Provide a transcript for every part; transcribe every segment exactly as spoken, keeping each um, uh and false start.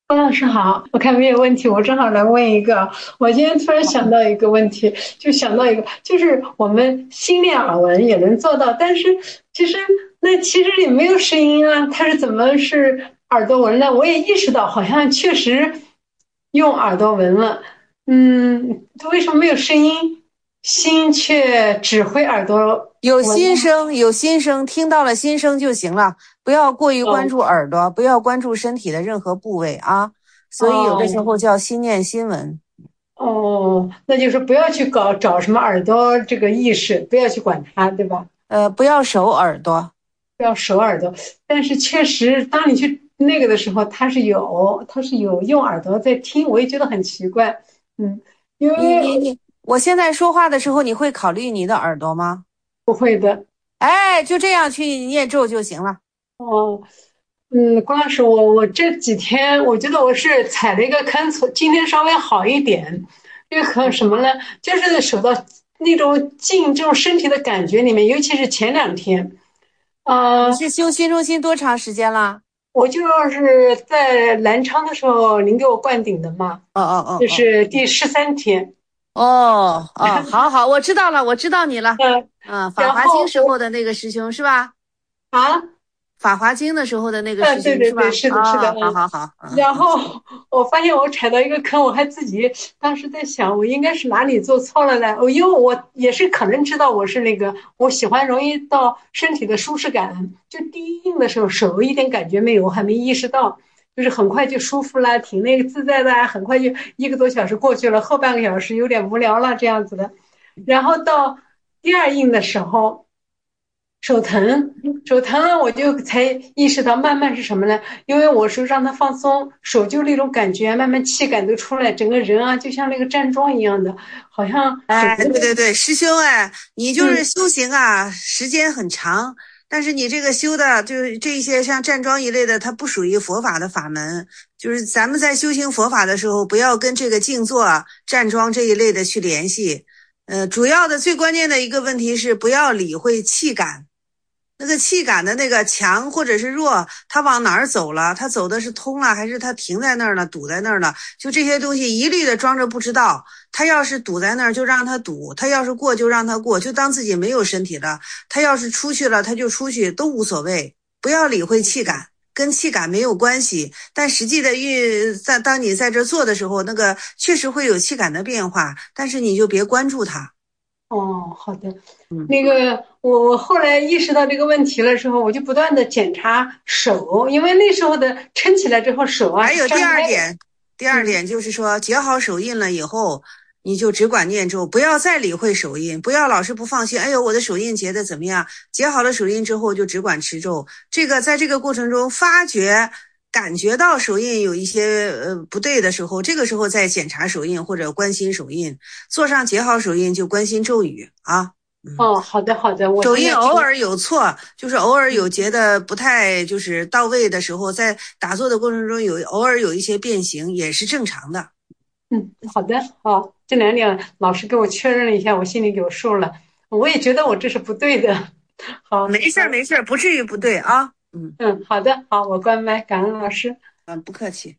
方老师好，我看没有问题，我正好来问一个。我今天突然想到一个问题，就想到一个，就是我们心练耳闻也能做到，但是其实那其实也没有声音啊，它是怎么是耳朵闻呢？我也意识到，好像确实用耳朵闻了，嗯，为什么没有声音，心却只会耳朵有闻呢？ 心声，有心声，听到了心声就行了，不要过于关哦注耳朵，不要关注身体的任何部位啊。所以有的时哦候叫心念心闻。 哦，那就是不要去搞找什么耳朵这个意识，不要去管它，对吧？ 呃，不要守耳朵。 不要熟耳朵。但是确实，当你去那个的时候，它是有，它是有用耳朵在听，我也觉得很奇怪。嗯，因为你你你，我现在说话的时候，你会考虑你的耳朵吗？ 不会的。 哎，就这样去念咒就行了。 哦，嗯，关老师，我我这几天我觉得我是踩了一个坑，从今天稍微好一点。这个坑什么呢？就是受到那种进这种身体的感觉里面，尤其是前两天。呃， 你是修心中心多长时间了？ 我就是在南昌的时候，您给我灌顶的嘛， 哦哦就哦是第十三天。 哦哦哦，好好，我知道了，我知道你了。 嗯， 嗯，《法然华经》 后我时候的那个师兄是吧？ 啊， 《法华经》的时候的那个师嗯，对对对， 兄是吧？ 是的，是的， 啊，好嗯。 好好，嗯嗯。 然后我发现我踩到一个坑，我还自己当时在想，我应该是哪里做错了呢？我因为我也是可能知道我是那个我喜欢容易到身体的舒适感，就第一印的时候手一点感觉没有，我还没意识到，就是很快就舒服了，挺那个自在的啊，很快就一个多小时过去了，后半个小时有点无聊了这样子的。然后到第二印的时候。手疼，手疼了，我就才意识到慢慢是什么呢？因为我是让他放松，手就那种感觉，慢慢气感都出来，整个人啊就像那个站桩一样的，好像手， 哎，对对对，师兄哎，你就是嗯， 修行啊，时间很长，但是你这个修的，就是这些像站桩一类的，它不属于佛法的法门。就是咱们在修行佛法的时候，不要跟这个静坐啊、站桩这一类的去联系。呃，主要的最关键的一个问题是不要理会气感。那个气感的那个强或者是弱，它往哪儿走了？它走的是通了，还是它停在那儿了，堵在那儿了？就这些东西一律的装着不知道。它要是堵在那儿，就让它堵；它要是过，就让它过，就当自己没有身体了。它要是出去了，它就出去，都无所谓。不要理会气感，跟气感没有关系。但实际的运在当你在这做的时候，那个确实会有气感的变化，但是你就别关注它。 哦，好的。 嗯。 那个我我后来意识到这个问题了之后，我就不断的检查手，因为那时候的撑起来之后手啊是还有第张开的， 二点，第二嗯。 点就是说，结好手印了以后，你就只管念咒，不要再理会手印，不要老是不放心。哎呦，我的手印结的怎么样？结好了手印之后，就只管持咒。这个在这个过程中发觉、感觉到手印有一些呃不对的时候，这个时候再检查手印或者关心手印。做上结好手印就关心咒语啊。嗯。 哦，好的好的，我手现在听。 印偶尔有错，就是偶尔有结的不太就是到位的时候，在打坐的过程中有偶尔有一些变形，也是正常的。 嗯，好的，好，这两点老师给我确认了一下，我心里有数了。我也觉得我这是不对的。好， 没事儿， 好， 没事儿，不至于不对啊。嗯嗯，好的，好，我关麦，感恩老师。 嗯，不客气。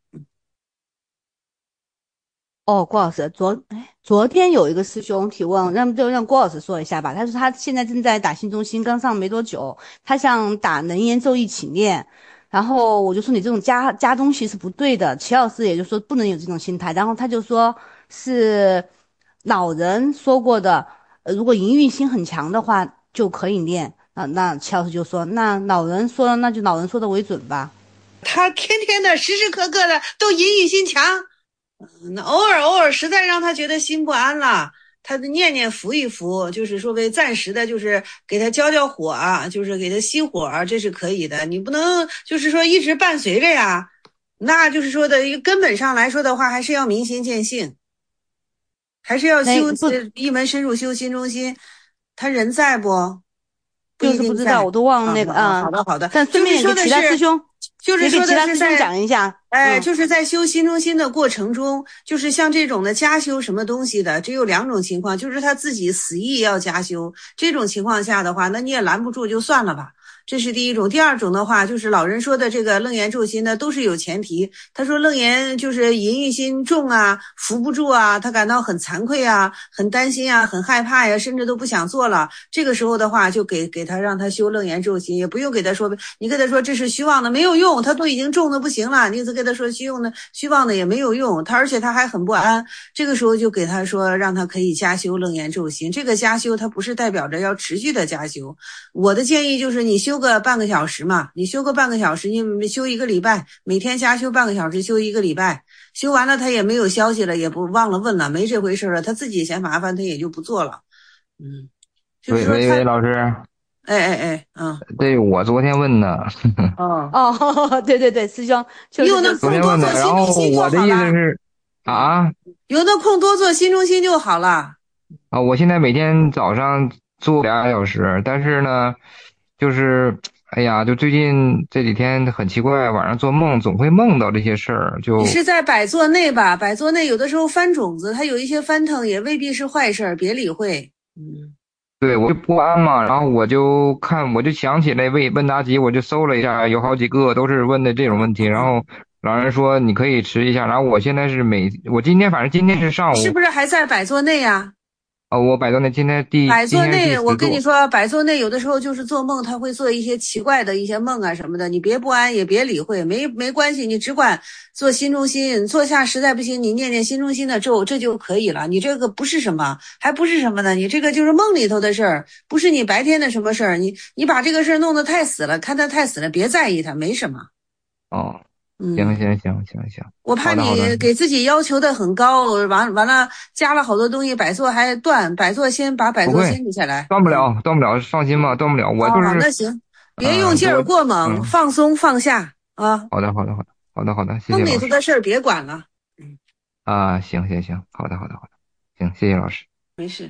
哦，郭老师，昨哎昨天有一个师兄提问，让就让郭老师说一下吧。他说他现在正在打新中心，刚上没多久，他想打能言咒一起念。然后我就说你这种加加东西是不对的，齐老师也就说不能有这种心态。然后他就说是老人说过的，呃，如果淫欲心很强的话就可以念。啊，那齐老师就说那老人说那就老人说的为准吧。 他天天的、时时刻刻的都淫欲心强，嗯那偶尔偶尔实在让他觉得心不安了，他念念服一服，就是说为暂时的，就是给他浇浇火啊，就是给他熄火啊，这是可以的。你不能就是说一直伴随着呀，那就是说的一个根本上来说的话，还是要明心见性，还是要修那不一门深入修心中心。他人在不？不就一定在。 是不知道，我都忘了啊那个啊， 啊。 好的好的， 但顺就是便也给其他师说的是， 兄， 就是说也给其他师兄的是在， 讲一下。 哎， 嗯， 就是在修心中心的过程中，就是像这种的加修什么东西的，只有两种情况，就是他自己死意要加修，这种情况下的话，那你也拦不住，就算了吧。 这是第一种。第二种的话，就是老人说的这个楞严咒心呢，都是有前提。他说楞严就是淫欲心重啊，扶不住啊，他感到很惭愧啊，很担心啊，很害怕呀，甚至都不想做了。这个时候的话，就给给他让他修楞严咒心，也不用给他说，你跟他说这是虚妄的没有用，他都已经重的不行了，你再跟他说虚妄的虚妄的也没有用，他而且他还很不安。这个时候就给他说，让他可以加修楞严咒心。这个加修，它不是代表着要持续的加修。我的建议就是你修个半个小时嘛，你修个半个小时，你修一个礼拜，每天加修半个小时，修一个礼拜，修完了他也没有消息了，也不忘了问了，没这回事了，他自己嫌麻烦，他也就不做了。嗯，就是说喂喂喂，老师， 哎哎哎，嗯， 对，我昨天问的。 哦哦，对对对，师兄，就是你有那昨天问的， 空多做心然后中心就我的意思好了， 是啊有那空多做心中心就好了。 啊，我现在每天早上做俩小时，但是呢，就是哎呀，就最近这几天很奇怪，晚上做梦总会梦到这些事儿，就你是在百座内吧？百座内有的时候翻种子，它有一些翻腾也未必是坏事，别理会。嗯， 对我就不安嘛，然后我就看，我就想起来问问答集，我就搜了一下，有好几个都是问的这种问题，然后老人说你可以持一下，然后我现在是每我今天反正今天是上午， 是不是还在百座内呀？ 啊，我百度那今天第百座内， 今天是第十我跟你座。 说，百座内有的时候就是做梦，他会做一些奇怪的一些梦啊什么的，你别不安，也别理会，没没关系，你只管做心中心，坐下实在不行，你念念心中心的咒，这就可以了。你这个不是什么，还不是什么呢？你这个就是梦里头的事儿，不是你白天的什么事儿。你你把这个事儿弄得太死了，看它太死了，别在意它，没什么。 哦， 嗯， 行行行行行， 我怕好的好的你给自己要求的很高，完完了加了好多东西，百座还断，百座先把百座不会先留下来。 断不了，断不了，放心吧，断不了。我就哦， 是， 那行，别嗯、 用劲儿我过猛， 嗯， 放松放下啊。 好的好的好的好的好的，谢谢梦里老师头的事儿别管了， 啊，行行行，好的好的好的，行，谢谢老师。 没事。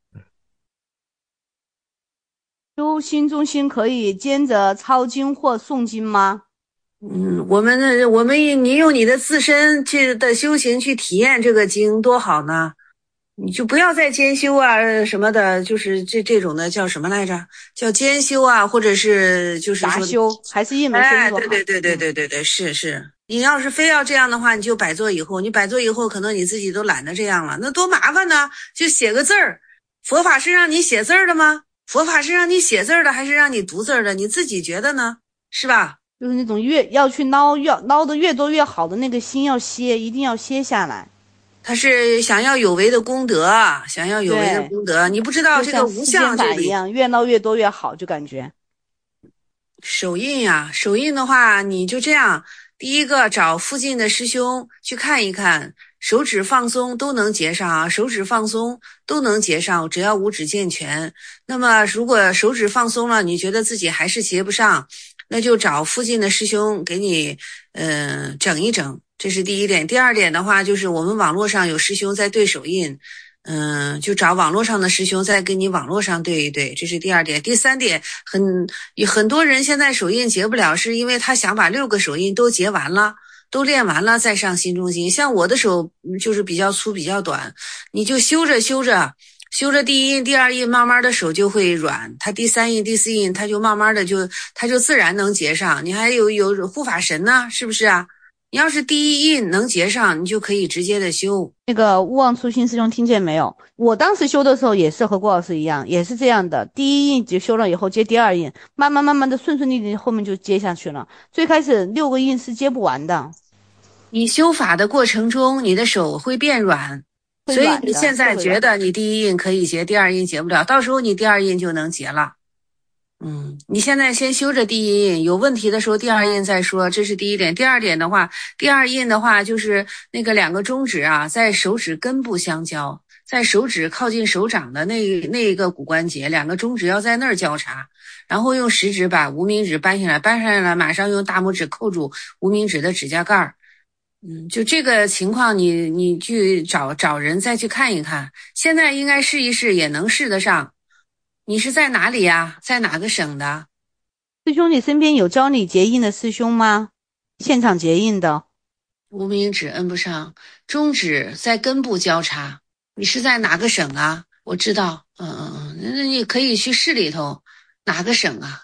修心中心可以兼着抄经或诵经吗？ 嗯，我们的我们你用你的自身去的修行去体验这个经多好呢。你就不要再兼修啊什么的，就是这这种的叫什么来着？叫兼修啊，或者是就是说杂修还是一门深哎， 入好？ 对对对对对对对，是是。你要是非要这样的话，你就百座以后，你百座以后，可能你自己都懒得这样了，那多麻烦呢！就写个字儿，佛法是让你写字儿的吗？佛法是让你写字儿的，还是让你读字儿的？你自己觉得呢？是吧？ 就是那种越要去捞越捞的越多越好的那个心要歇，一定要歇下来。 他是想要有为的功德，想要有为的功德。你不知道这个无相这里一样，越捞越多越好，就感觉。 手印呀，手印的话，你就这样，第一个找附近的师兄去看一看，手指放松都能结上啊，手指放松都能结上，只要五指健全。那么如果手指放松了，你觉得自己还是结不上，那就找附近的师兄给你，嗯、呃，整一整。这是第一点。第二点的话，就是我们网络上有师兄在对手印，嗯，就找网络上的师兄再跟你网络上对一对，这是第二点。第三点，很很多人现在手印结不了，是因为他想把六个手印都结完了，都练完了再上心中心。像我的手就是比较粗比较短，你就修着修着修着第一印第二印，慢慢的手就会软，它第三印第四印它就慢慢的就它就自然能结上。你还有有护法神呢，是不是啊？你要是第一印能结上，你就可以直接的修。 那个勿忘初心师兄听见没有？我当时修的时候也是和郭老师一样，也是这样的。第一印就修了以后接第二印，慢慢慢慢的顺顺利利，后面就接下去了。最开始六个印是接不完的。 你修法的过程中，你的手会变软，所以你现在觉得你第一印可以结，第二印结不了，到时候你第二印就能结了。嗯，你现在先修着第一印，有问题的时候第二印再说，这是第一点。第二点的话，第二印的话就是那个两个中指啊，在手指根部相交，在手指靠近手掌的那那一个骨关节，两个中指要在那儿交叉，然后用食指把无名指扳下来，扳下来马上用大拇指扣住无名指的指甲盖儿。嗯，就这个情况你，你你去找找人再去看一看，现在应该试一试，也能试得上。你是在哪里呀？在哪个省的？ 师兄，你身边有教你结印的师兄吗？现场结印的。 无名指摁不上，中指在根部交叉。你是在哪个省啊？我知道，嗯嗯嗯，那你可以去市里头，哪个省啊？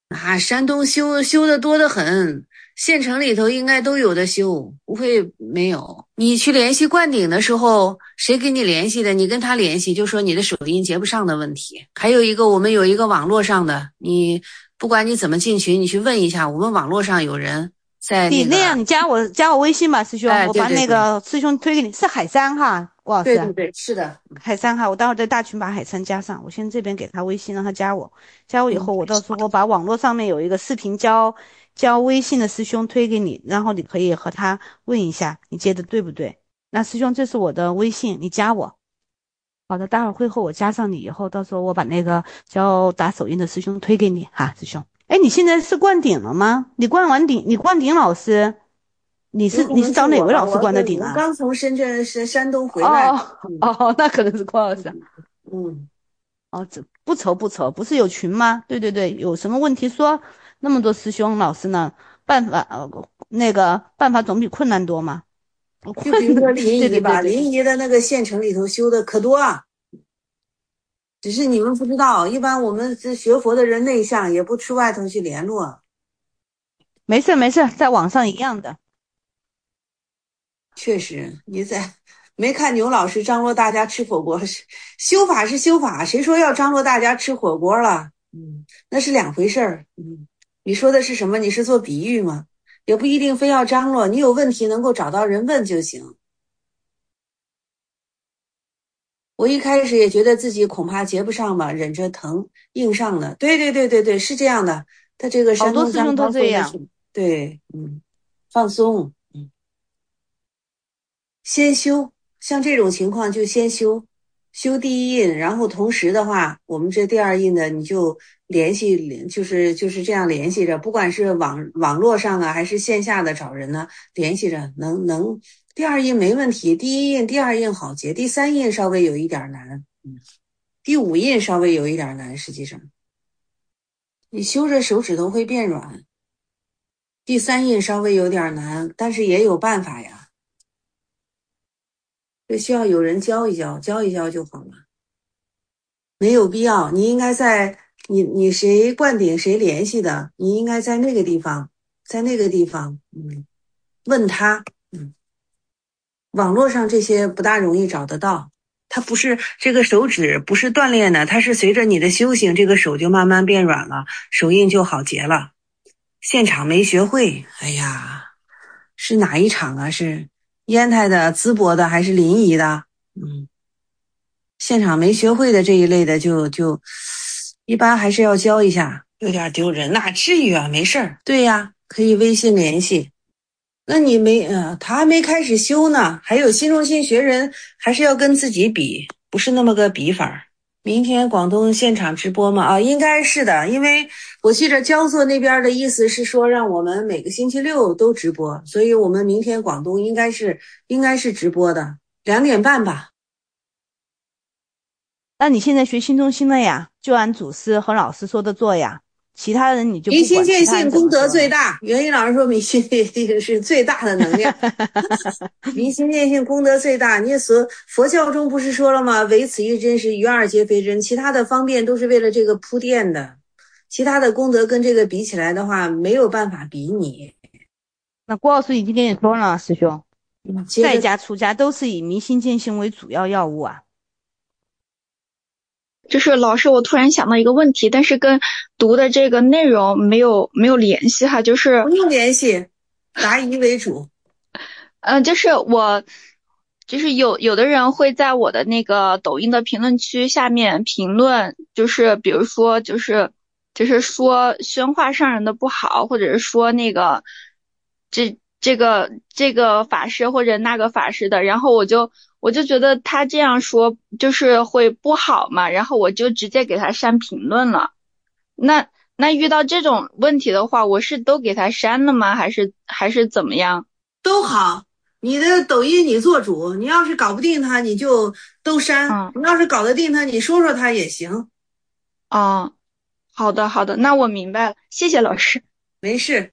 啊，山东修修的多得很，县城里头应该都有的修，不会没有。你去联系灌顶的时候，谁给你联系的？你跟他联系，就说你的手印接不上的问题。还有一个，我们有一个网络上的，你不管你怎么进群，你去问一下，我们网络上有人在那个。 你那样，你加我加我微信吧，师兄， 哎、 我把那个师兄推给你，是海山哈，郭老师。 对对对，是的， 海山哈，我待会儿在大群把海山加上，我先这边给他微信，让他加我，加我以后，我到时候我把网络上面有一个视频教教微信的师兄推给你，然后你可以和他问一下，你接的对不对？那师兄，这是我的微信，你加我。好的，待会儿会后我加上你以后，到时候我把那个教打手印的师兄推给你哈，师兄。哎，你现在是灌顶了吗？你灌完顶，你灌顶老师，你是你是找哪位老师灌的顶啊？ 我刚从深圳是山东回来。 哦哦，那可能是郭老师。 嗯， 哦，这不愁不愁，不是有群吗？对对对，有什么问题说，那么多师兄老师呢，办法呃那个办法总比困难多嘛。 就比如说临沂吧， 对对对对临沂的那个县城里头修的可多啊。只是你们不知道，一般我们这学佛的人内向，也不去外头去联络。 没事没事，在网上一样的。 确实，你在没看牛老师张罗大家吃火锅，修法是修法，谁说要张罗大家吃火锅了？嗯，那是两回事儿。嗯，你说的是什么？你是做比喻吗？也不一定非要张罗，你有问题能够找到人问就行。我一开始也觉得自己恐怕结不上吧，忍着疼硬上的。对对对对对，是这样的。他这个山东好多师兄都这样。 对，嗯，放松，嗯，先修，像这种情况就先修，修第一印，然后同时的话，我们这第二印的你就联系，就是就是这样联系着，不管是网网络上啊，还是线下的找人呢，联系着，能能。第二印没问题，第一印、第二印好结，第三印稍微有一点难，嗯，第五印稍微有一点难。实际上，你修着手指头会变软，第三印稍微有点难，但是也有办法呀。这需要有人教一教，教一教就好了，没有必要。你应该在你你谁灌顶谁联系的，你应该在那个地方，在那个地方，嗯，问他，嗯。网络上这些不大容易找得到，它不是这个手指不是锻炼的，它是随着你的修行，这个手就慢慢变软了，手印就好结了。现场没学会，哎呀，是哪一场啊？是烟台的、淄博的还是临沂的？嗯，现场没学会的这一类的就就一般还是要教一下，有点丢人，哪至于啊？没事儿。对呀，可以微信联系。那你没呃，他还没开始修呢，还有新中心学人还是要跟自己比，不是那么个比法。明天广东现场直播吗？啊，应该是的，因为我记着焦作那边的意思是说让我们每个星期六都直播，所以我们明天广东应该是应该是直播的，两点半吧。 那你现在学新中心了呀，就按祖师和老师说的做呀。其他人你就不管， 明心见性功德最大。袁一老师说明心见性是最大的能量。明心见性功德最大。你所佛教中不是说了吗？唯此一真实，余二皆非真。其他的方便都是为了这个铺垫的，其他的功德跟这个比起来的话，没有办法比拟。 那郭老师已经跟你说了，师兄，在家出家都是以明心见性为主要要务啊。 就是老师，我突然想到一个问题，但是跟读的这个内容没有没有联系哈，就是不用联系，答疑为主。 嗯、呃，就是我，就是有有的人会在我的那个抖音的评论区下面评论，就是比如说就是就是说宣化上人的不好，或者是说那个这这个这个法师或者那个法师的，然后我就。我就觉得他这样说就是会不好嘛，然后我就直接给他删评论了。那那遇到这种问题的话，我是都给他删了吗？还是还是怎么样？ 都好，你的抖音你做主，你要是搞不定他，你就都删；嗯、你要是搞得定他，你说说他也行。 哦，好的好的，那我明白了，谢谢老师。 没事。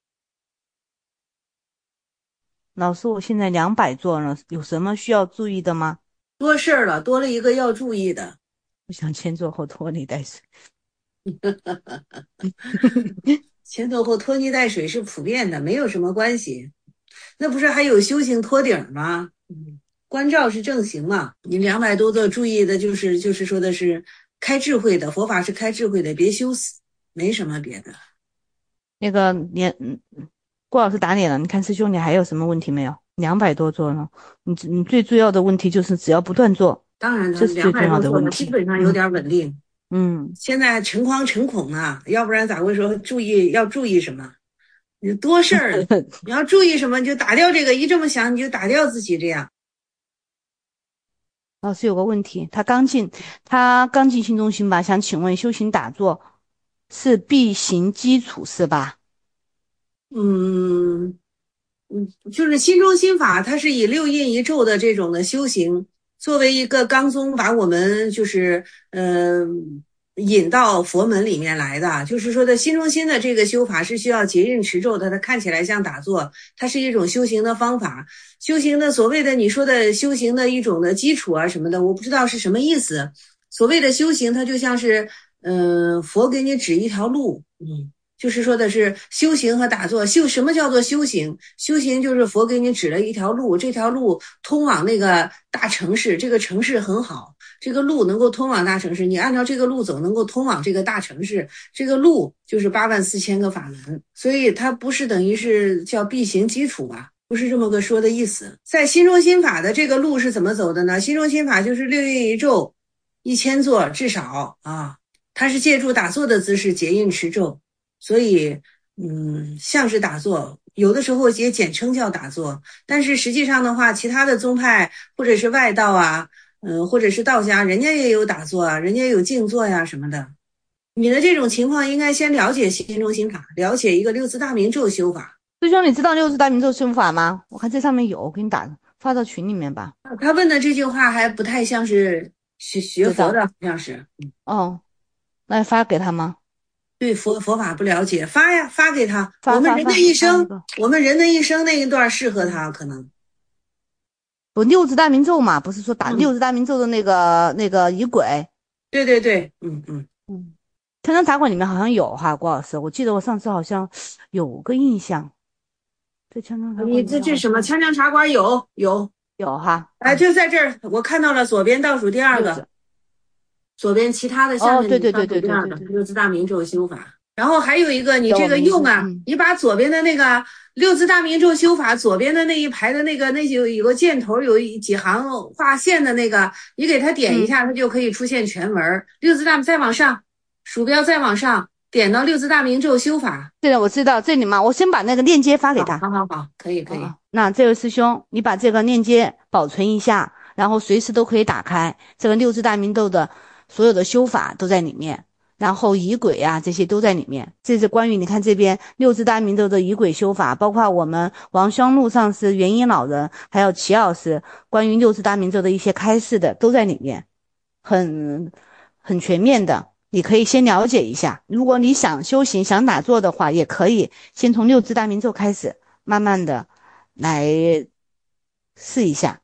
老师，我现在两百做了，有什么需要注意的吗？ 多事儿了，多了一个要注意的。 不想前做后拖泥带水。 前头后拖泥带水是普遍的，没有什么关系。那不是还有修行托顶吗？嗯，观照是正行嘛。你两百多座注意的就是就是说的是开智慧的，佛法是开智慧的，别修死，没什么别的。 那个连郭老师打脸了，你看师兄你还有什么问题没有？两百多座呢，你你最重要的问题就是只要不断做， 当然这是最重要的问题， 基本上有点稳定。 嗯， 现在诚惶诚恐啊，要不然咋会说注意要注意什么？你多事儿，你要注意什么你就打掉这个，一这么想你就打掉自己这样。 老师有个问题，他刚进他刚进心中心吧，想请问修行打坐是必行基础是吧？ 嗯嗯，就是心中心法，它是以六印一咒的这种的修行作为一个纲宗，把我们就是嗯。呃引到佛门里面来的，就是说的心中心的这个修法是需要结印持咒的，它看起来像打坐，它是一种修行的方法，修行的所谓的你说的修行的一种的基础啊什么的，我不知道是什么意思。所谓的修行，它就像是嗯、呃，佛给你指一条路，嗯。就是说的是修行和打坐，修什么叫做修行？修行就是佛给你指了一条路，这条路通往那个大城市，这个城市很好，这个路能够通往大城市，你按照这个路走能够通往这个大城市，这个路就是八万四千个法门，所以它不是等于是叫必行基础吧，不是这么个说的意思。在心中心法的这个路是怎么走的呢？心中心法就是六印一咒一千座至少啊，它是借助打坐的姿势结印持咒，所以嗯，像是打坐，有的时候也简称叫打坐，但是实际上的话，其他的宗派或者是外道啊，嗯，或者是道家，人家也有打坐啊，人家有静坐呀什么的。你的这种情况应该先了解心中心法，了解一个六字大明咒修法。 师兄，你知道六字大明咒修法吗？我看这上面有，我给你打发到群里面吧。 他问的这句话还不太像是学学佛的，好像是。 哦，那发给他吗？ 对佛佛法不了解，发呀，发给他。 发我们人的一生，我们人的一生那一段适合他，可能。 不，六字大明咒嘛，不是说打六字大明咒的那个、嗯、那个仪轨。 对对对，嗯嗯嗯。锵锵茶馆里面好像有哈，郭老师，我记得我上次好像有个印象。这锵锵茶馆， 你这这什么？锵锵茶馆有有有哈。 哎，就在这儿，我看到了左边倒数第二个。左边其他的下面哦，对对对对对对对， 六字大明咒修法，然后还有一个你这个用啊，你把左边的那个六字大明咒修法左边的那一排的那个那有有个箭头有几行画线的那个，你给它点一下，嗯、它就可以出现全文。六字大再往上，鼠标再往上，点到六字大明咒修法。 对的，我知道这里嘛，我先把那个链接发给他。 好好好，可以可以。 那这位师兄，你把这个链接保存一下，然后随时都可以打开这个六字大明咒的。所有的修法都在里面，然后仪轨啊这些都在里面。这是关于你看这边六字大明咒的仪轨修法，包括我们王香路上师、元音老人还有齐老师关于六字大明咒的一些开示的都在里面，很很全面的，你可以先了解一下。如果你想修行想打坐的话，也可以先从六字大明咒开始，慢慢的来试一下。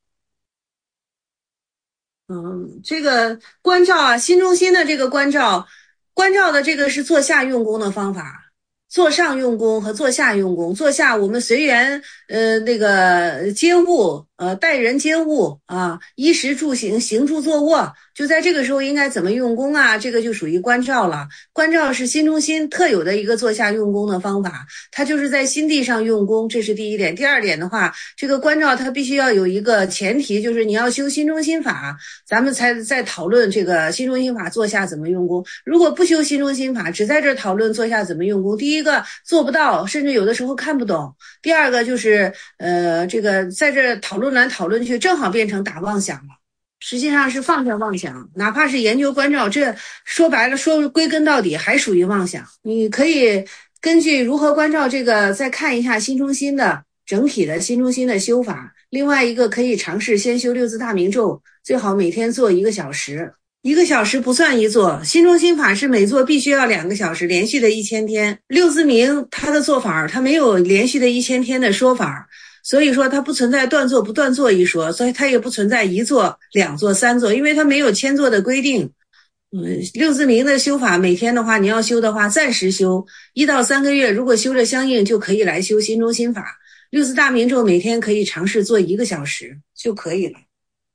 嗯，这个观照啊，心中心的这个观照，观照的这个是坐下用功的方法，坐上用功和坐下用功。坐下我们随缘，呃，那个接物，呃，待人接物啊，衣食住行，行住坐卧，就在这个时候应该怎么用功啊？这个就属于观照了。观照是心中心特有的一个坐下用功的方法，它就是在心地上用功，这是第一点。第二点的话，这个观照它必须要有一个前提，就是你要修心中心法，咱们才在讨论这个心中心法坐下怎么用功。如果不修心中心法，只在这讨论坐下怎么用功，第一个做不到，甚至有的时候看不懂；第二个就是呃，这个在这讨论来讨论去，正好变成打妄想了。实际上是放下妄想，哪怕是研究观照，这说白了说归根到底还属于妄想。你可以根据如何观照这个再看一下心中心的整体的心中心的修法。另外一个可以尝试先修六字大明咒，最好每天做一个小时，一个小时不算一做。心中心法是每做必须要两个小时，连续的一千天。六字明它的做法，它没有连续的一千天的说法。所以说它不存在断做不断做一说，所以它也不存在一做两做三做，因为它没有千做的规定。 嗯，六字明的修法，每天的话，你要修的话，暂时修一到三个月，如果修着相应，就可以来修心中心法。六字大明咒每天可以尝试做一个小时就可以了。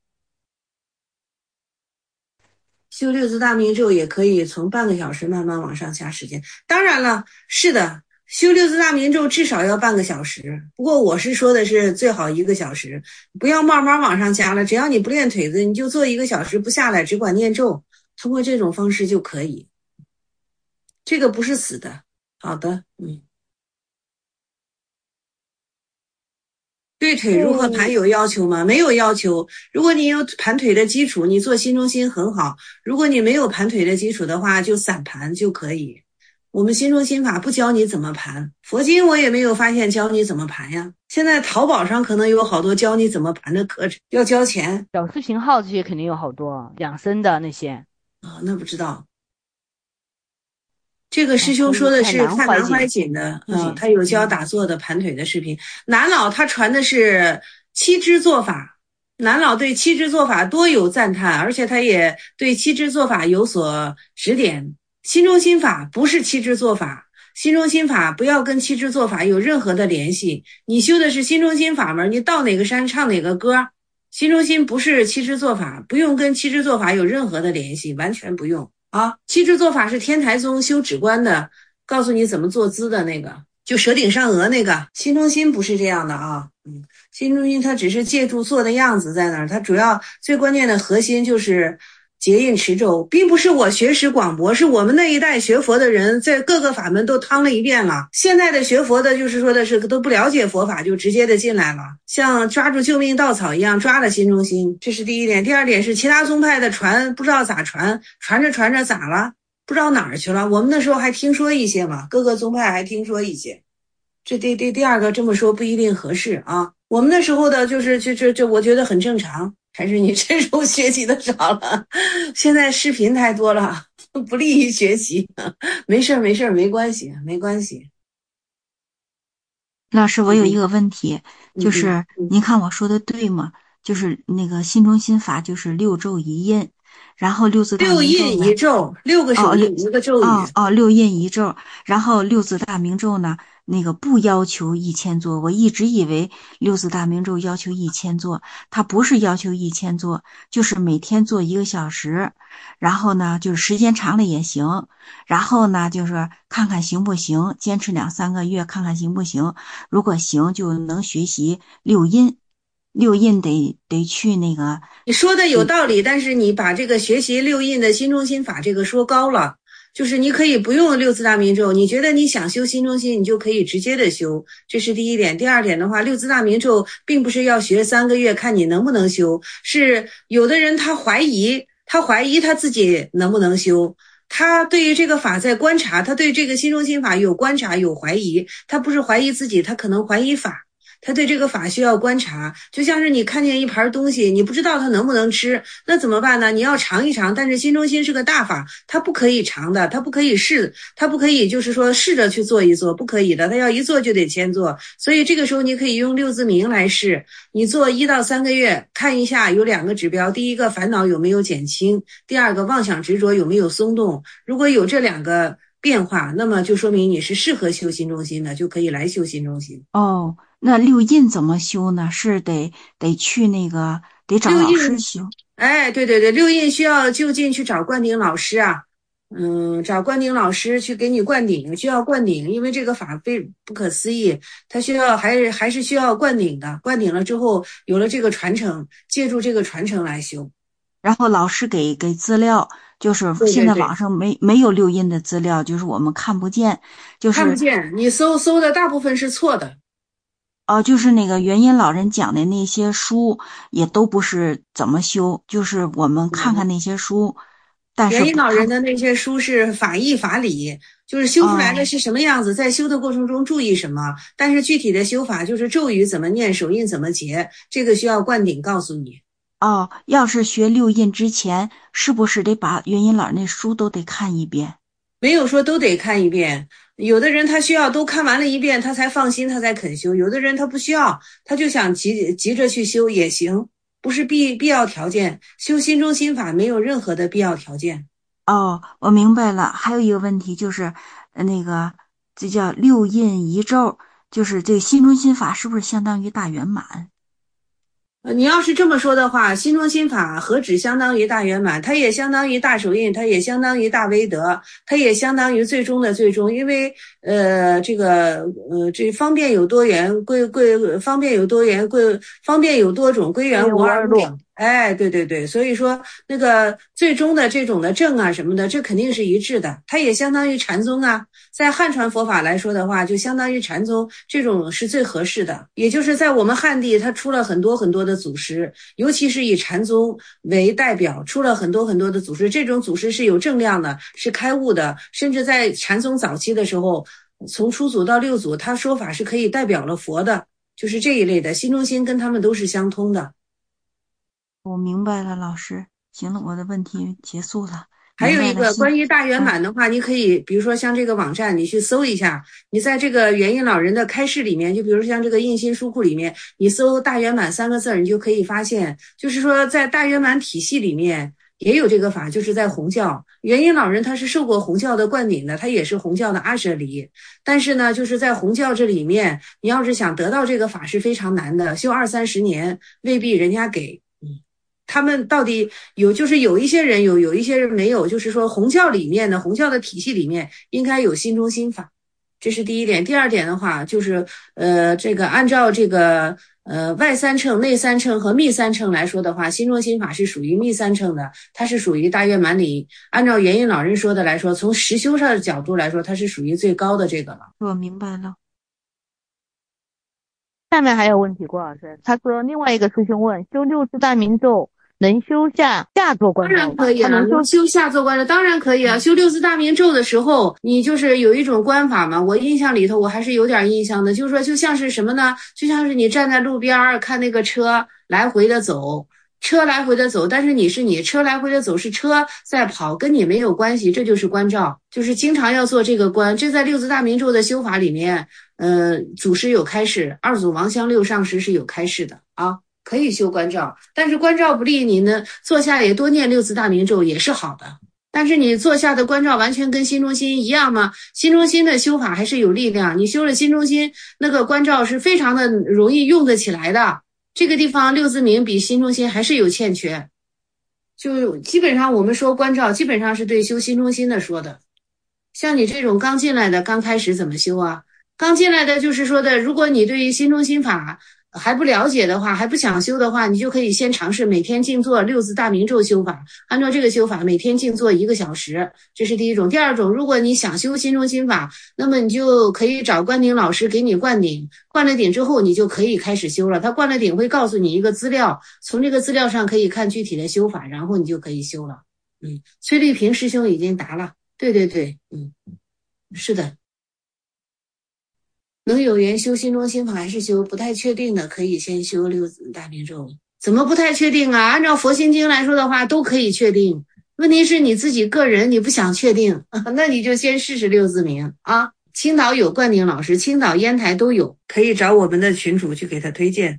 修六字大明咒也可以从半个小时慢慢往上加时间。当然了，是的，修六字大明咒至少要半个小时。不过我是说的是最好一个小时，不要慢慢往上加了。只要你不练腿子，你就做一个小时不下来，只管念咒。通过这种方式就可以，这个不是死的。好的，嗯。对腿如何盘有要求吗？没有要求。如果你有盘腿的基础，你做心中心很好。如果你没有盘腿的基础的话，就散盘就可以。我们心中心法不教你怎么盘，佛经我也没有发现教你怎么盘呀。现在淘宝上可能有好多教你怎么盘的课程，要交钱。 小视频号这些肯定有好多养生的那些。 啊、哦，那不知道。这个师兄说的是看南怀瑾的，嗯，他有教打坐的盘腿的视频。南老他传的是七支做法，南老对七支做法多有赞叹，而且他也对七支做法有所指点。心中心法不是七支做法，心中心法不要跟七支做法有任何的联系。你修的是心中心法门，你到哪个山唱哪个歌，心中心不是七支做法，不用跟七支做法有任何的联系，完全不用。啊，七支做法是天台宗修止观的，告诉你怎么坐姿的那个，就舌顶上颚那个。心中心不是这样的啊，嗯，心中心它只是借助做的样子在那儿，它主要最关键的核心就是结印持咒，并不是我学识广博，是我们那一代学佛的人在各个法门都趟了一遍了。现在的学佛的就是说的是都不了解佛法，就直接的进来了，像抓住救命稻草一样抓了心中心，这是第一点。第二点是其他宗派的传不知道咋传，传着传着咋了，不知道哪儿去了。我们那时候还听说一些嘛，各个宗派还听说一些。这第第第二个这么说不一定合适啊。我们那时候的就是这这这，我觉得很正常。还是你这种学习的少了，现在视频太多了，不利于学习。没事没事没关系没关系。 老师，我有一个问题，嗯、就是您看我说的对吗？就是那个心中心法，就是六咒一印，然后六字大明咒六印一咒，六个手印、哦、一个咒语。 哦哦，六印一咒，然后六字大明咒呢？那个不要求一千座，我一直以为六字大明咒要求一千座，它不是要求一千座，就是每天做一个小时，然后呢，就是时间长了也行，然后呢，就是看看行不行，坚持两三个月看看行不行，如果行就能学习六印，六印得得去那个。 你说的有道理，但是你把这个学习六印的心中心法这个说高了。就是你可以不用六字大明咒，你觉得你想修心中心，你就可以直接的修，这是第一点。第二点的话，六字大明咒并不是要学三个月看你能不能修，是有的人他怀疑，他怀疑他自己能不能修，他对于这个法在观察，他对这个心中心法有观察有怀疑，他不是怀疑自己，他可能怀疑法。他对这个法需要观察，就像是你看见一盘东西，你不知道它能不能吃，那怎么办呢？你要尝一尝，但是心中心是个大法，它不可以尝的，它不可以试，它不可以就是说试着去做一做，不可以的，它要一做就得先做。所以这个时候你可以用六字明来试，你做一到三个月，看一下有两个指标，第一个烦恼有没有减轻，第二个妄想执着有没有松动。如果有这两个变化，那么就说明你是适合修心中心的，就可以来修心中心。 哦，那六印怎么修呢？是得得去那个得找老师修。 哎，对对对，六印需要就近去找灌顶老师啊，嗯，找灌顶老师去给你灌顶，需要灌顶，因为这个法非不可思议，它需要还是还是需要灌顶的。灌顶了之后，有了这个传承，借助这个传承来修。 然后老师给给资料，就是现在网上没对对对没有六印的资料，就是我们看不见，就是看不见，你搜搜的大部分是错的。 哦、呃，就是那个元音老人讲的那些书也都不是怎么修，就是我们看看那些书，嗯、但是元音老人的那些书是法义法理，就是修出来的是什么样子，哦、在修的过程中注意什么，但是具体的修法就是咒语怎么念，手印怎么结，这个需要灌顶告诉你。 哦，要是学六印之前，是不是得把元音老人那书都得看一遍？ 没有说都得看一遍，有的人他需要都看完了一遍，他才放心，他才肯修；有的人他不需要，他就想急急着去修也行，不是必必要条件。修心中心法没有任何的必要条件。 哦，我明白了。还有一个问题就是，呃那个这叫六印一咒，就是这个心中心法是不是相当于大圆满？ 呃，你要是这么说的话，心中心法何止相当于大圆满，它也相当于大手印，它也相当于大威德，它也相当于最终的最终。因为呃，这个呃，这方便有多元，归归方便有多元，归方便有多种，归元无二路。哎，对对对，所以说那个最终的这种的正啊什么的，这肯定是一致的，它也相当于禅宗啊。在汉传佛法来说的话，就相当于禅宗，这种是最合适的。也就是在我们汉地，它出了很多很多的祖师，尤其是以禅宗为代表，出了很多很多的祖师。这种祖师是有正量的，是开悟的，甚至在禅宗早期的时候，从初祖到六祖，他说法是可以代表了佛的，就是这一类的。心中心跟他们都是相通的。 我明白了，老师。行了，我的问题结束了。 还有一个关于大圆满的话，你可以比如说像这个网站，你去搜一下，你在这个元音老人的开示里面，就比如像这个印心书库里面，你搜大圆满三个字，你就可以发现，就是说在大圆满体系里面也有这个法，就是在红教。元音老人他是受过红教的灌顶的，他也是红教的阿舍离，但是呢，就是在红教这里面，你要是想得到这个法是非常难的，修二三十年未必人家给。他们到底有，就是有一些人有，有一些人没有，就是说红教里面的红教的体系里面应该有心中心法，这是第一点。第二点的话，就是呃，这个按照这个呃外三乘、内三乘和密三乘来说的话，心中心法是属于密三乘的，它是属于大圆满里。按照元音老人说的来说，从实修上的角度来说，它是属于最高的这个了。 我明白了。 下面还有问题，郭老师，他说另外一个师兄问，修六字大明咒能修下下座关照？ 当然可以啊，能修下座关照当然可以啊。修六字大明咒的时候，你就是有一种观法嘛，我印象里头我还是有点印象的，就是说就像是什么呢？就像是你站在路边看那个车来回的走，车来回的走，但是你是你车来回的走，是车在跑，跟你没有关系，这就是关照，就是经常要做这个观。这在六字大明咒的修法里面，呃，祖师有开示，二祖王香六上师是有开示的啊。可以修关照，但是关照不利，你呢坐下也多念六字大明咒也是好的。但是你坐下的关照完全跟心中心一样吗？心中心的修法还是有力量，你修了心中心，那个关照是非常的容易用得起来的。这个地方六字明比心中心还是有欠缺，就基本上我们说关照，基本上是对修心中心的说的。像你这种刚进来的，刚开始怎么修啊？刚进来的就是说的，如果你对于心中心法还不了解的话，还不想修的话，你就可以先尝试每天静坐六字大明咒修法，按照这个修法每天静坐一个小时，这是第一种。第二种，如果你想修心中心法，那么你就可以找灌顶老师给你灌顶，灌了顶之后你就可以开始修了。他灌了顶会告诉你一个资料，从这个资料上可以看具体的修法，然后你就可以修了。嗯，崔丽萍师兄已经答了，对对对，嗯，是的。能有缘修心中心法还是修不太确定的，可以先修六字大明咒。怎么不太确定啊？按照佛心经来说的话，都可以确定。问题是你自己个人你不想确定，那你就先试试六字明啊。青岛有灌顶老师，青岛烟台都有，可以找我们的群主去给他推荐。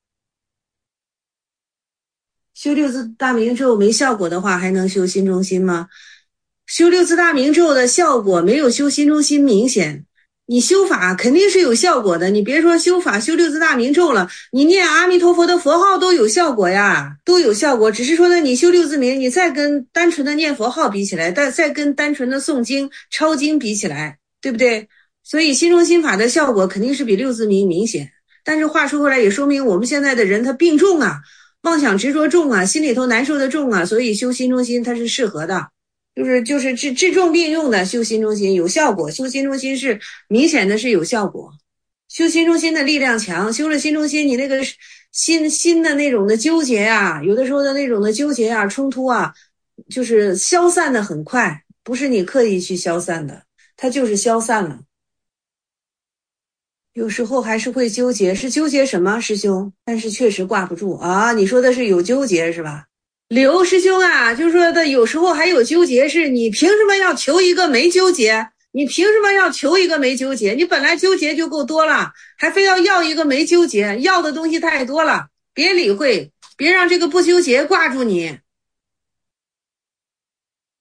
修六字大明咒没效果的话，还能修心中心吗？修六字大明咒的效果没有修心中心明显。你修法肯定是有效果的，你别说修法修六字大明咒了，你念阿弥陀佛的佛号都有效果呀，都有效果。只是说呢，你修六字明，你再跟单纯的念佛号比起来，再再跟单纯的诵经抄经比起来，对不对？所以心中心法的效果肯定是比六字明明显。但是话说回来，也说明我们现在的人他病重啊，妄想执着重啊，心里头难受的重啊，所以修心中心它是适合的。就是就是治治重病用的，修心中心有效果，修心中心是明显的是有效果，修心中心的力量强，修了心中心，你那个心心的那种的纠结啊，有的时候的那种的纠结啊、冲突啊，就是消散的很快，不是你刻意去消散的，它就是消散了。有时候还是会纠结，是纠结什么师兄？但是确实挂不住啊，你说的是有纠结是吧？刘师兄啊，就说的有时候还有纠结，是你凭什么要求一个没纠结？你凭什么要求一个没纠结？你本来纠结就够多了，还非要要一个没纠结，要的东西太多了，别理会，别让这个不纠结挂住你。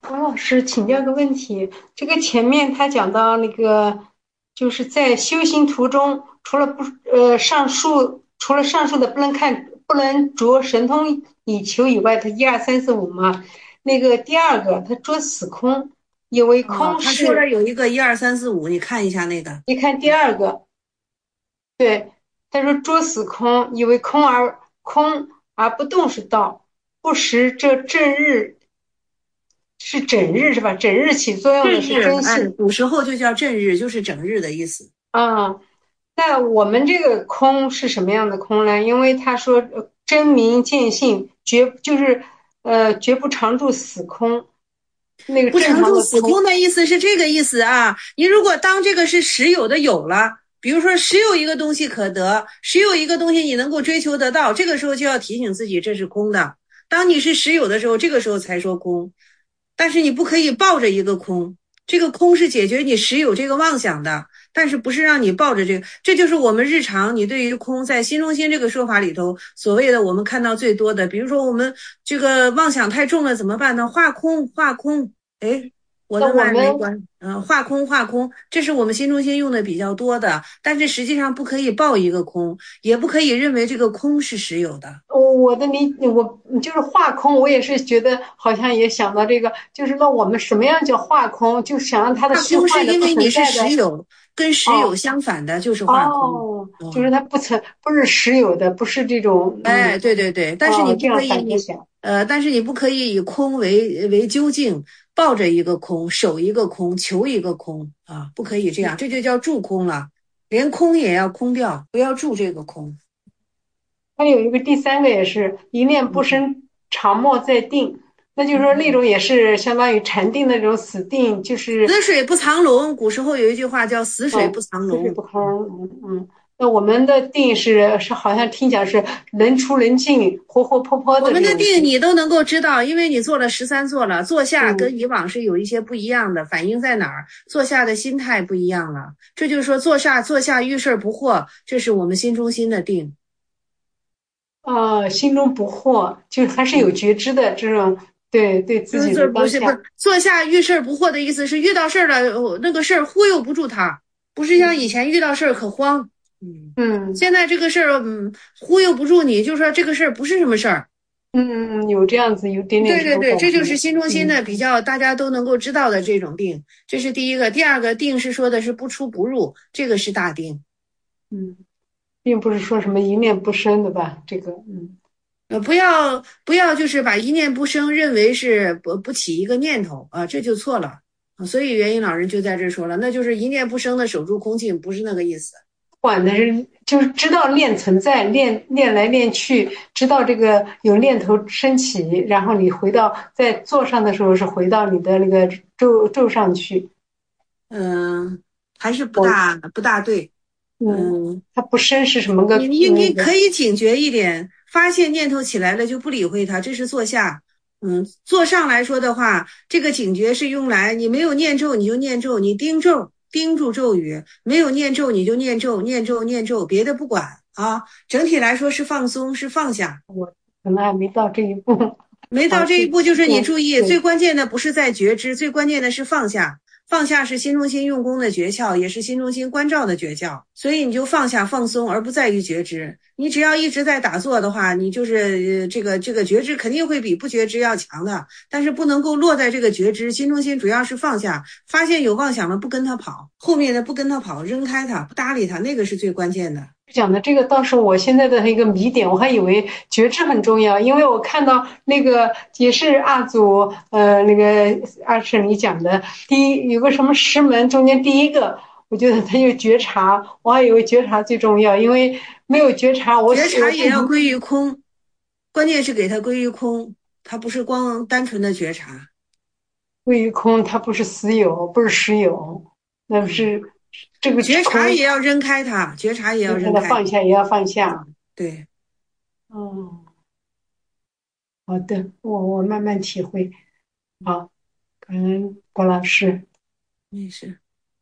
王老师请教个问题，这个前面他讲到那个，就是在修行途中，除了不呃上述，除了上述的不能看不能着神通以求以外，他一二三四五嘛，那个第二个他着死空，以为哦， 空他说了是， 有一个一二三四五，你看一下那个。 你看第二个，对，他说着死空，以为空而空而不动是道，不识这正日是整日是吧？整日起作用的是正日，哎， 真性。 古时候就叫正日，就是整日的意思。 啊，那我们这个空是什么样的空呢？因为他说呃真名见性，绝就是呃绝不常住死空，那个不正常住死常的空。 空的意思是这个意思啊。你如果当这个是实有的有了，比如说实有一个东西可得，实有一个东西你能够追求得到，这个时候就要提醒自己这是空的。当你是实有的时候，这个时候才说空。但是你不可以抱着一个空，这个空是解决你实有这个妄想的，但是不是让你抱着这个。这就是我们日常你对于空在心中心这个说法里头所谓的我们看到最多的，比如说我们这个妄想太重了怎么办呢？化空化空，哎，我的脉那我们没关，嗯、呃，化空化空，这是我们心中心用的比较多的，但是实际上不可以抱一个空，也不可以认为这个空是实有的。 我的理我就是化空，我也是觉得好像也想到这个，就是那我们什么样叫化空？就想让它的化空是虚幻的不因为你是存在的。 实有，跟实有哦相反的就是化空。 哦，就是嗯， 它不存不是实有的，不是这种哎， 嗯对对对，但是你哦这样不可以以， 反着想。 呃，但是你不可以以空为为究竟，抱着一个空，守一个空，求一个空啊，不可以这样，这就叫住空了，连空也要空掉，不要住这个空。 它有一个第三个也是一念不嗯生，常默在定，那就是说那嗯， 种也是相当于禅定的那种死定，就是死水不藏龙，古时候有一句话叫死水不嗯藏龙。 死水不康，嗯嗯。那我们的定是是好像听讲是能出能进，活活泼泼我们的的这种定。 定你都能够知道，因为你做了十三座了，坐下跟嗯以往是有一些不一样的，反映在哪儿？坐下的心态不一样了，这就是说坐下坐下遇事不惑，这是我们心中心的定。 啊，心中不惑，就还是有嗯， 觉知的这种对对自就是己的这不是不当下。 是坐下遇事不惑的意思是遇到事儿了，哦那个事儿忽悠不住他，不是像以前遇到事儿可慌。嗯， 嗯现在这个事儿嗯忽悠不住你，就说这个事儿不是什么事儿。 嗯，有这样子有点点这对对对， 种感觉。 这就是心中心嗯。 的比较，大家都能够知道的这种定，这是第一个。第二个定是说的是不出不入，这个是大定。 嗯，并不是说什么一念不生的吧？这个，嗯， 呃，不要不要就是把一念不生认为是不不起一个念头啊，这就错了。所以元音老人就在这说了，那就是一念不生的守住空性，不是那个意思。 管的是就是知道念存在，念念来念去，知道这个有念头升起，然后你回到在坐上的时候是回到你的那个咒咒上去。 嗯，还是不我大不大对。 嗯， 嗯， 它不生是什么个你你那个？ 你可以警觉一点，发现念头起来了就不理会它，这是坐下。嗯，坐上来说的话，这个警觉是用来你没有念咒你就念咒，你盯咒盯住咒语，没有念咒你就念咒，念咒念咒，别的不管啊。整体来说是放松，是放下。 我可能还没到这一步。 没到好， 这一步，就是你注意，最对， 关键的不是在觉知，最关键的是放下。放下是心中心用功的诀窍，也是心中心关照的诀窍。所以你就放下放松，而不在于觉知。你只要一直在打坐的话，你就是呃这个这个觉知肯定会比不觉知要强的，但是不能够落在这个觉知。心中心主要是放下，发现有妄想了不跟他跑，后面的不跟他跑，扔开他，不搭理他，那个是最关键的。 讲的这个倒是我现在的一个迷点，我还以为觉知很重要，因为我看到那个也是阿祖，呃，那个阿婶你讲的，第一有个什么师门，中间第一个，我觉得他有觉察，我还以为觉察最重要，因为没有觉察，我觉察我也要归于空，关键是给它归于空，它不是光单纯的觉察。 归于空，它不是私有，不是实有，那不嗯， 是这个觉察空， 也要扔开它，觉察也要扔把它开。 放下也要放下。 嗯，对， 嗯，好的，我我慢慢体会。好，感恩郭老师。 没事。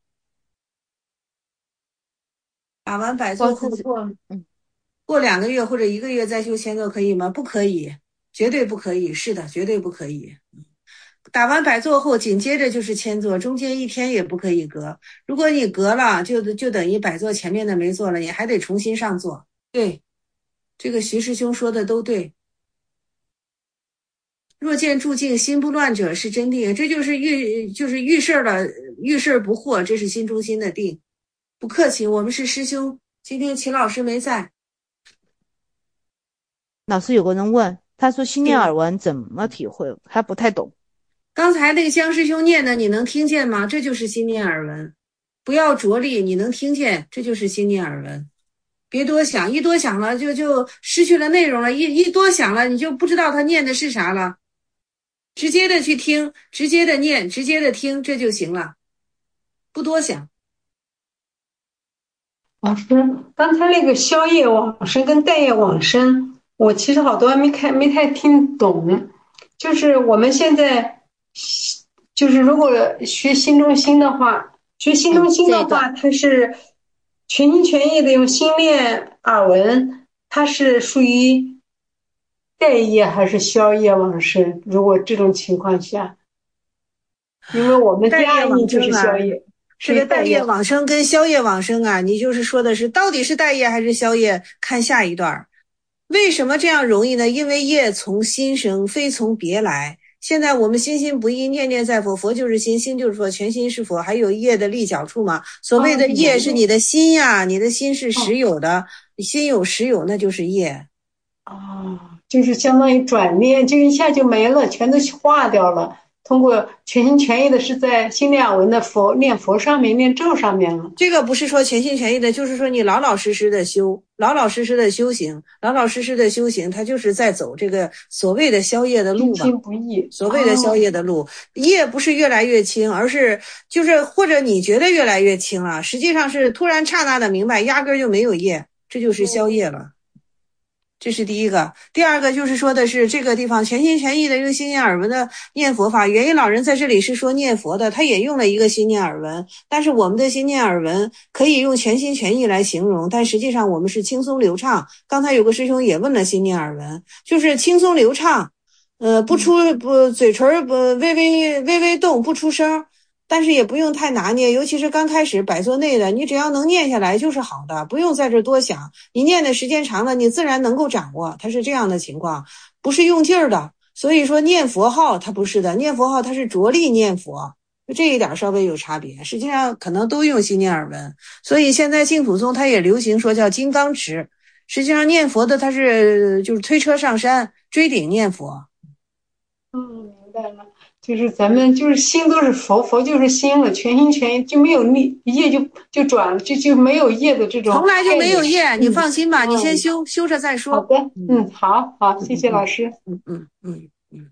打完百我座后自己， 过嗯， 过两个月或者一个月再修千座可以吗？不可以，绝对不可以。是的，绝对不可以。 打完百坐后，紧接着就是千坐，中间一天也不可以隔。如果你隔了，就就等于百坐前面的没做了，你还得重新上座。对，这个徐师兄说的都对。若见住境心不乱者是真定，这就是遇就是遇事了，遇事不惑，这是心中心的定。不客气，我们是师兄，今天秦老师没在。 老师有个人问，他说心念耳闻怎么体会？他不太懂。 刚才那个江师兄念的，你能听见吗？这就是心念耳闻，不要着力，你能听见，这就是心念耳闻。别多想，一多想了就就失去了内容了，一一多想了你就不知道他念的是啥了。直接的去听，直接的念，直接的听，这就行了，不多想。 老师，刚才那个宵夜往生跟待业往生，我其实好多没看没太听懂。就是我们现在，就是如果学心中心的话，学心中心的话，它是全心全意的用心念耳闻，它是属于待业还是宵夜往生？如果这种情况下，因为我们第二义就是宵夜。 这个待业往生跟宵夜往生啊，你就是说的是到底是待业还是宵夜？看下一段。为什么这样容易呢？因为业从心生，非从别来。现在我们心心不异，念念在佛，佛就是心，心就是佛，全心是佛，还有业的立脚处嘛。所谓的业是你的心呀，你的心是实有的，你心有实有，那就是业。 哦，就是相当于转念，就一下就没了，全都化掉了。通过全心全意的是在心念耳闻的佛念佛上面，念咒上面了。 这个不是说全心全意的，就是说你老老实实的修，老老实实的修行，老老实实的修行，他就是在走这个所谓的宵夜的路吧。 心不易， 所谓的宵夜的路，业不是越来越轻，而是就是或者你觉得越来越轻了，实际上是突然刹那的明白，压根就没有业，这就是宵夜了。这是第一个。第二个就是说的是这个地方全心全意的用心念耳闻的念佛法。元一老人在这里是说念佛的，他也用了一个心念耳闻，但是我们的心念耳闻可以用全心全意来形容，但实际上我们是轻松流畅。刚才有个师兄也问了心念耳闻，就是轻松流畅，呃，不出不嘴唇不微微微微动，不出声。但是也不用太拿捏，尤其是刚开始百坐内的，你只要能念下来就是好的，不用在这多想。你念的时间长了，你自然能够掌握，它是这样的情况，不是用劲儿的。所以说念佛号它不是的，念佛号它是着力念佛，这一点稍微有差别。实际上可能都用心念耳闻，所以现在净土宗它也流行说叫金刚持。实际上念佛的它是就是推车上山，追顶念佛。 嗯，明白了。就是咱们就是心都是佛，佛就是心了，全心全意就没有业，业就就转了，就就没有业的这种， 从来就没有业，你放心吧，嗯、你先修修着再说。 好的，嗯，好好，谢谢老师。 嗯嗯嗯嗯。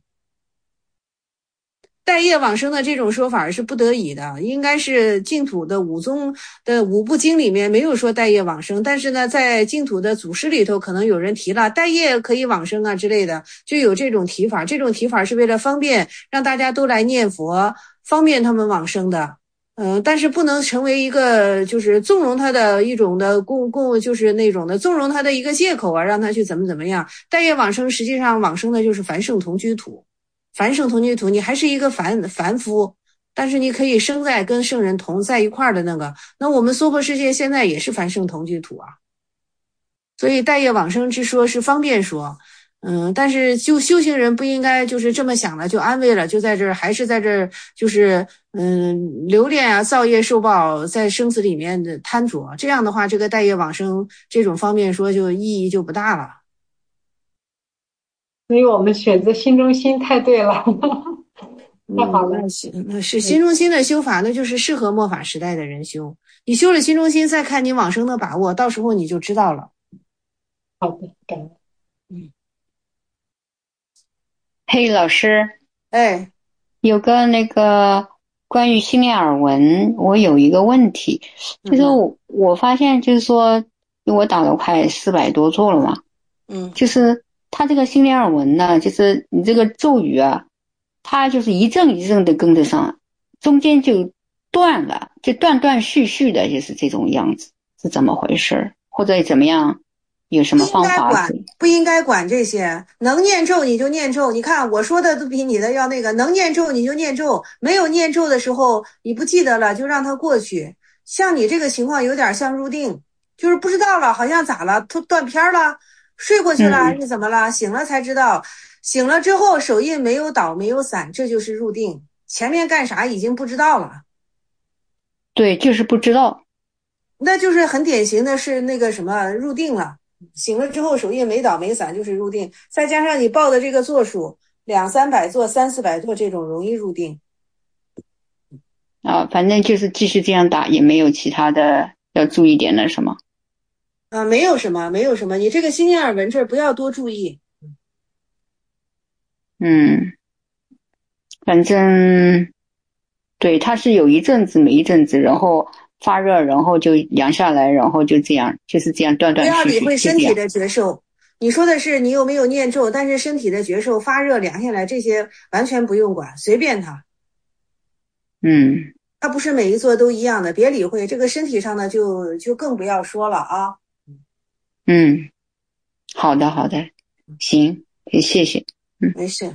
待业往生的这种说法是不得已的，应该是净土的五宗的五部经里面没有说待业往生，但是呢，在净土的祖师里头可能有人提了待业可以往生啊之类的，就有这种提法。这种提法是为了方便让大家都来念佛，方便他们往生的。嗯、呃，但是不能成为一个就是纵容他的一种的共共就是那种的纵容他的一个借口啊，让他去怎么怎么样。待业往生实际上往生的就是凡圣同居土。凡圣同居土，你还是一个凡凡夫，但是你可以生在跟圣人同在一块儿的那个。那我们娑婆世界现在也是凡圣同居土啊，所以待业往生之说是方便说，嗯，但是就修行人不应该就是这么想了就安慰了，就在这儿还是在这儿就是嗯留恋啊，造业受报，在生死里面的贪着。这样的话，这个待业往生这种方便说就意义就不大了。 所以我们选择心中心太对了，太好了。 嗯、那是心中心的修法，那就是适合末法时代的人修。你修了心中心，再看你往生的把握，到时候你就知道了。 好的，感恩。 嗯。 嘿，老师， 哎， 有个那个关于心念耳闻，我有一个问题，就是我、嗯、我发现就是说，因为我打了快四百多座了嘛， 嗯， 就是他这个心念耳闻呢，就是你这个咒语啊，它就是一阵一阵的跟得上，中间就断了，就断断续续的，就是这种样子，是怎么回事？或者怎么样？ 有什么方法？ 不应该管这些，能念咒你就念咒。你看我说的都比你的要那个，能念咒你就念咒，没有念咒的时候你不记得了就让它过去。像你这个情况有点像入定，就是不知道了，好像咋了，突断片了，睡过去了还是怎么了？嗯、醒了才知道，醒了之后手印没有倒没有散，这就是入定。前面干啥已经不知道了。 对，就是不知道。 那就是很典型的是那个什么入定了。醒了之后手印没倒没散就是入定，再加上你报的这个座数两三百座三四百座这种容易入定啊，反正就是继续这样打，也没有其他的要注意点的什么啊，没有什么没有什么，你这个心念耳闻这不要多注意。 嗯，反正对，它是有一阵子没一阵子，然后发热，然后就凉下来，然后就这样，就是这样断断续续。 不要理会身体的觉受，你说的是你有没有念咒，但是身体的觉受发热凉下来这些完全不用管，随便它。 嗯， 它不是每一座都一样的，别理会。这个身体上的就就更不要说了啊。 嗯，好的好的，行，谢谢。嗯， 没事。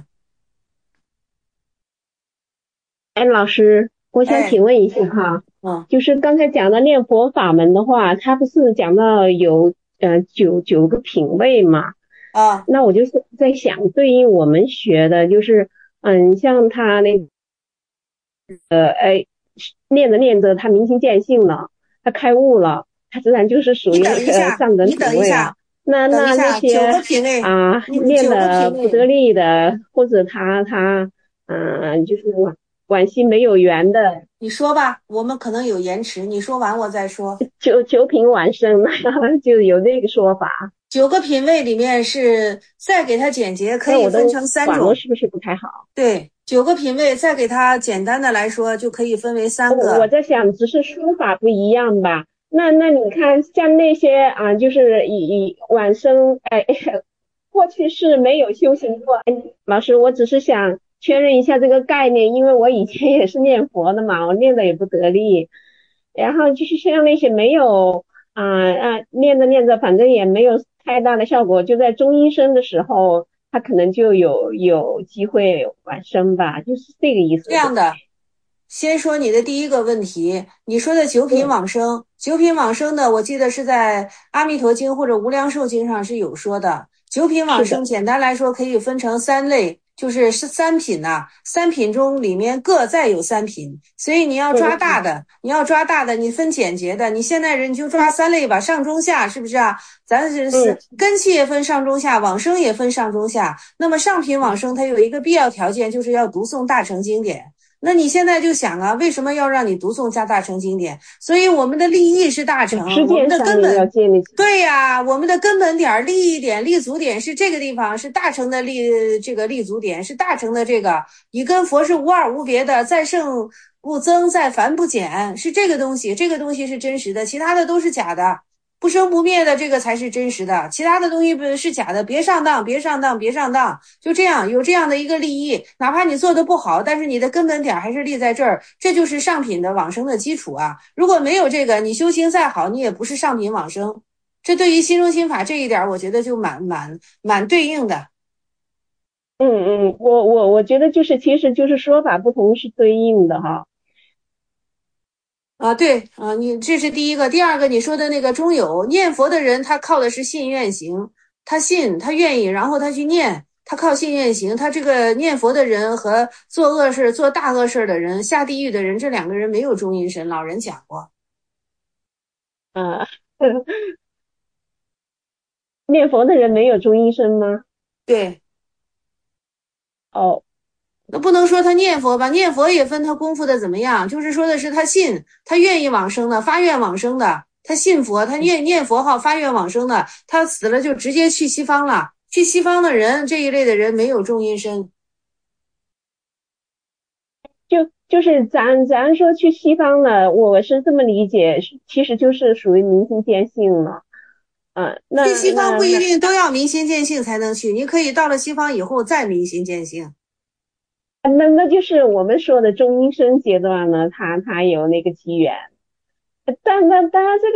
哎，老师，我想请问一下哈， 嗯， 就是刚才讲的念佛法门的话，它不是讲到有呃九九个品位嘛？ 啊， 那我就是在想，对应我们学的，就是嗯，像他那呃哎，念着念着，他明心见性了，他开悟了，他自然就是属于那个上等品位啊。那那那些啊，念的不得力的，或者他他嗯、呃，就是惋惜没有缘的， 你说吧，我们可能有延迟，你说完我再说。 九九品往生就有这个说法。 九个品位里面是再给它简洁，可以分成三种。 网络是不是不太好？ 对，九个品位再给它简单的来说，就可以分为三个。 我, 我在想，只是说法不一样吧。那那你看，像那些啊，就是以以往生，哎，过去是没有修行过。哎，老师，我只是想确认一下这个概念，因为我以前也是念佛的嘛，我念的也不得力。然后就是像那些没有啊啊念着念着，反正也没有太大的效果，就在中阴身的时候，他可能就有有机会往生吧，就是这个意思。 这样的，先说你的第一个问题，你说的九品往生，嗯、九品往生的，我记得是在《阿弥陀经》或者《无量寿经》上是有说的。九品往生简单来说可以分成三类。就是是三品呐、啊，三品中里面各再有三品，所以你要抓大的，你要抓大的，你分简洁的。你现在人就抓三类吧，上中下，是不是啊？咱是是根器也分上中下，往生也分上中下。那么上品往生它有一个必要条件，就是要读诵大乘经典。那你现在就想啊，为什么要让你读诵加大乘经典？所以我们的立意是大乘，我们的根本对呀、啊，我们的根本点立意点立足点是这个地方，是大乘的立这个立足点，是大乘的这个，你跟佛是无二无别的，再胜不增，再凡不减，是这个东西，这个东西是真实的，其他的都是假的。不生不灭的这个才是真实的，其他的东西是假的，别上当，别上当，别上当，就这样有这样的一个立意，哪怕你做的不好，但是你的根本点还是立在这儿，这就是上品的往生的基础啊。如果没有这个，你修行再好，你也不是上品往生。这对于心中心法这一点，我觉得就蛮蛮蛮对应的。 嗯嗯，我我我觉得就是其实就是说法不同是对应的哈。 啊，对啊，你这是第一个，第二个你说的那个中有念佛的人，他靠的是信愿行，他信他愿意，然后他去念，他靠信愿行，他这个念佛的人和做恶事、做大恶事的人、下地狱的人，这两个人没有中阴身，老人讲过。 啊，念佛的人没有中阴身吗？ 对。 哦。 那不能说他念佛吧，念佛也分他功夫的怎么样，就是说的是他信，他愿意往生的，发愿往生的，他信佛，他念念佛号发愿往生的，他死了就直接去西方了。去西方的人这一类的人没有中阴身。 就就是咱咱说去西方了，我是这么理解，其实就是属于明心见性了。嗯，那去西方不一定都要明心见性才能去，你可以到了西方以后再明心见性。 那那就是我们说的中阴身阶段呢，他他有那个机缘，但但当然这个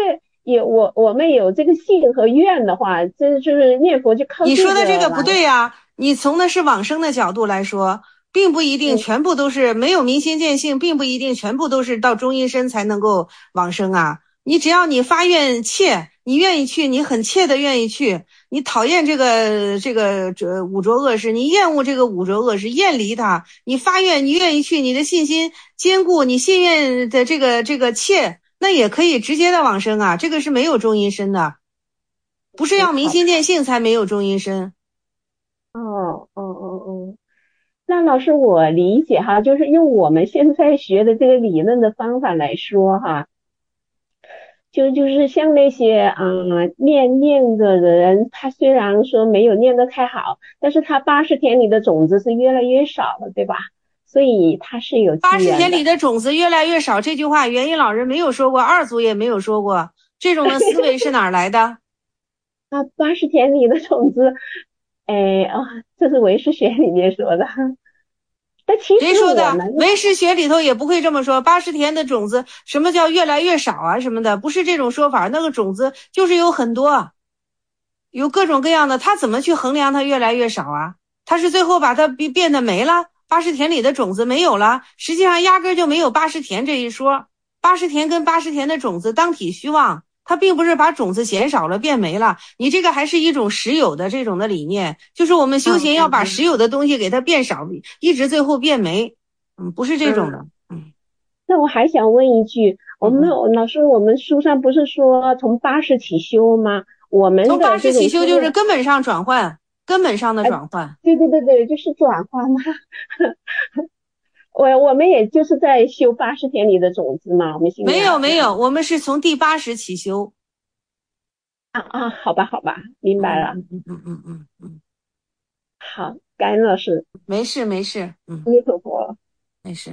也我我们有这个信和愿的话，这就是念佛就靠你说的这个来不对呀，你从的是往生的角度来说，并不一定全部都是、没有明心见性，并不一定全部都是到中阴身才能够往生啊。你只要你发愿切，你愿意去，你很切的愿意去，你讨厌这个这个这五浊恶世，你厌恶这个五浊恶世，厌离它，你发愿你愿意去，你的信心坚固，你信愿的这个这个切，那也可以直接的往生啊，这个是没有中阴身的，不是要明心见性才没有中阴身。 哦哦哦哦，那老师我理解哈，就是用我们现在学的这个理论的方法来说哈。就就是像那些啊、呃、念念的人，他虽然说没有念得太好，但是他八十田里的种子是越来越少了，对吧？所以他是有八十田里的种子越来越少，这句话元音老人没有说过，二祖也没有说过，这种的思维是哪儿来的？ 啊，八十田里的种子，哎啊、哦，这是唯识学里面说的。但其实谁说的？ 们唯识学里头也不会这么说。八十田的种子，什么叫越来越少啊？什么的，不是这种说法。那个种子就是有很多，有各种各样的。他怎么去衡量它越来越少啊？他是最后把它变变得没了，八十田里的种子没有了。实际上压根就没有八十田这一说。八十田跟八十田的种子当体虚妄。它并不是把种子减少了变没了，你这个还是一种实有的这种的理念，就是我们修行要把实有的东西给它变少，嗯、一直最后变没，嗯，不是这种的。 嗯，那我还想问一句，我们、嗯、老师，我们书上不是说从八十起修吗？我们的从八十起修就是根本上转换，根本上的转换。 哎、对对对对，就是转换嘛。我我们也就是在修八十田里的种子嘛，我们现在没有没有，我们是从第八十起修。 啊啊，好吧好吧，明白了。 嗯嗯嗯嗯嗯嗯。 好，感恩老师。 没事没事，嗯。 弥陀佛。 没事。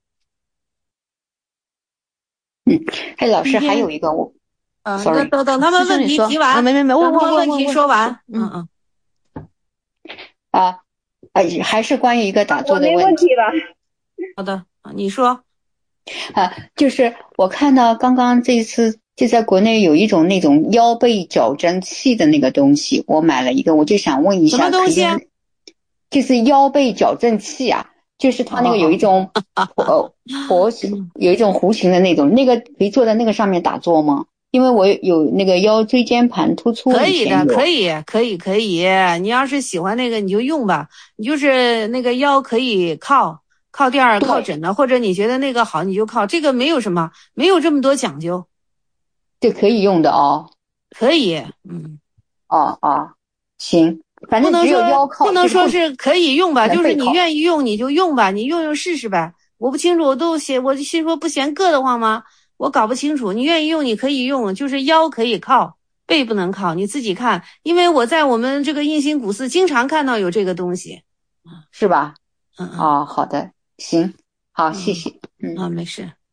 嗯，哎，老师还有一个我， 啊， 那等等他们问题提完， 啊、没没没，问问问问题说完， 嗯嗯嗯。啊啊，还是关于一个打坐的问题。 我没问题了。 好的，你说。 啊，就是我看到刚刚这次就在国内有一种那种腰背矫正器的那个东西，我买了一个，我就想问一下， 什么东西啊？ 就是腰背矫正器啊，就是它那个有一种呃弧形，有一种弧形的那种，那个可以坐在那个上面打坐吗？因为我有那个腰椎间盘突出。 可以的，可以，可以，可以。你要是喜欢那个，你就用吧。你就是那个腰可以靠。靠垫儿靠枕的，或者你觉得那个好你就靠，这个没有什么，没有这么多讲究， 这可以用的哦。 可以，嗯， 哦哦，行，反正只有腰靠， 不能说是可以用吧，就是你愿意用你就用吧，你用用试试呗。我不清楚，我都嫌我心说不嫌硌得慌吗？我搞不清楚，你愿意用你可以用，就是腰可以靠，背不能靠，你自己看，因为我在我们这个印心古寺经常看到有这个东西， 是吧？ 嗯嗯， 哦，好的。行，好，谢谢。 嗯啊，没事。